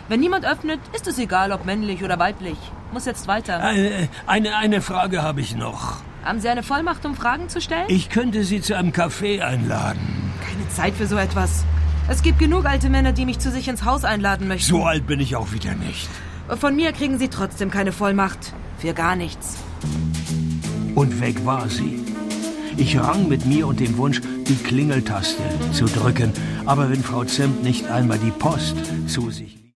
Wenn niemand öffnet, ist es egal, ob männlich oder weiblich. Muss jetzt weiter. Eine Frage habe ich noch. Haben Sie eine Vollmacht, um Fragen zu stellen? Ich könnte Sie zu einem Café einladen. Keine Zeit für so etwas. Es gibt genug alte Männer, die mich zu sich ins Haus einladen möchten. So alt bin ich auch wieder nicht. Von mir kriegen Sie trotzdem keine Vollmacht. Für gar nichts. Und weg war sie. Ich rang mit mir und dem Wunsch, die Klingeltaste zu drücken. Aber wenn Frau Zempt nicht einmal die Post zu sich